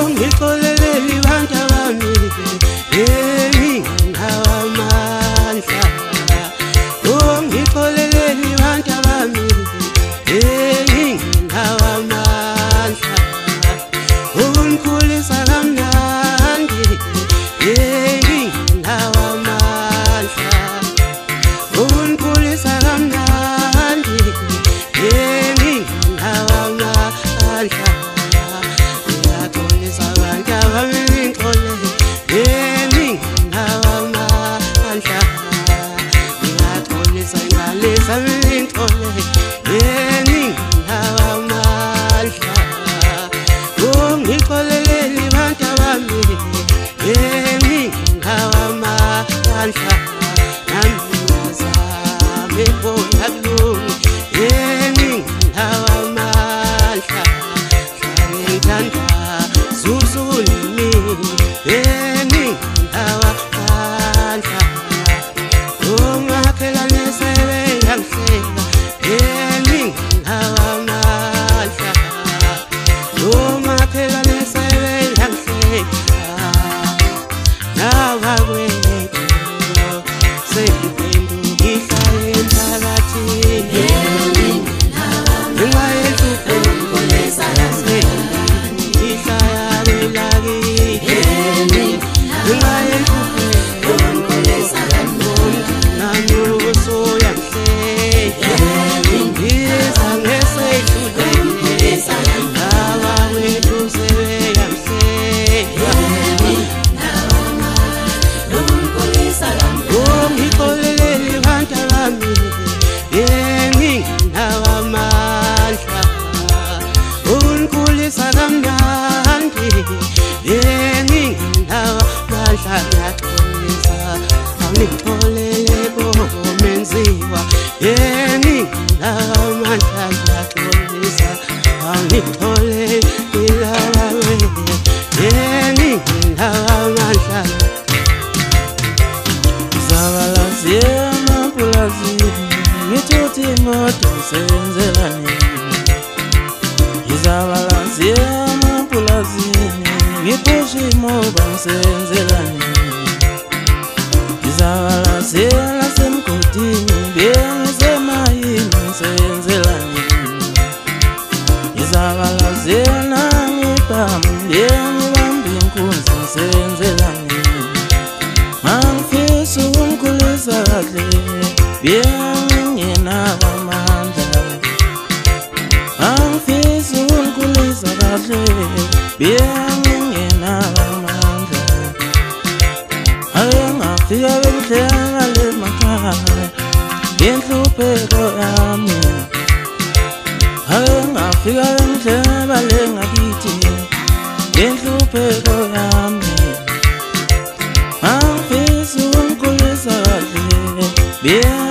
ungixoleleli bantu bami nginawo amandla ungixoleleli bantu bami nginawo amandla ungikhulisa kamnandi nginawo amandla ungikhulisa kamnandi nginawo amandla ngiyatholisa abantu abangixole nginawo amandla ngiyatholisa ingane zangixole nginawo amandla ungixoleleli bantu bami nginawo amandla nami ngiyazama ukubona kulunge nginawo amandla ngithanda zusunimi nginawo amandla umakhelwane sebeyangihlela nginawo amandla umakhelwane sebeyangihlela nabakwethu sengiphendukisa emphakathini ngitholele komenziwa nginawo amandla ngiyatholisa ngitholele ilawe nginawo amandla zabalazia mapulazini ngithuthi imoto senzelani zabalazia mapulazini ngiphusha imoba senzelani zabalazela semgodini bengisemayini senzelani zabalazela ngibambe ngibambe inkunzi senzelani mangifisa ukungikhulisa kahle bengingenawo amandla mangifisa ukungikhulisa kahle bengingenawo amandla ngafika bengihlenga lemakhaya inhlupheko yami ngafika bengihlenga lengakithi inhlupheko yami mangifisa ukungikhulisa kahle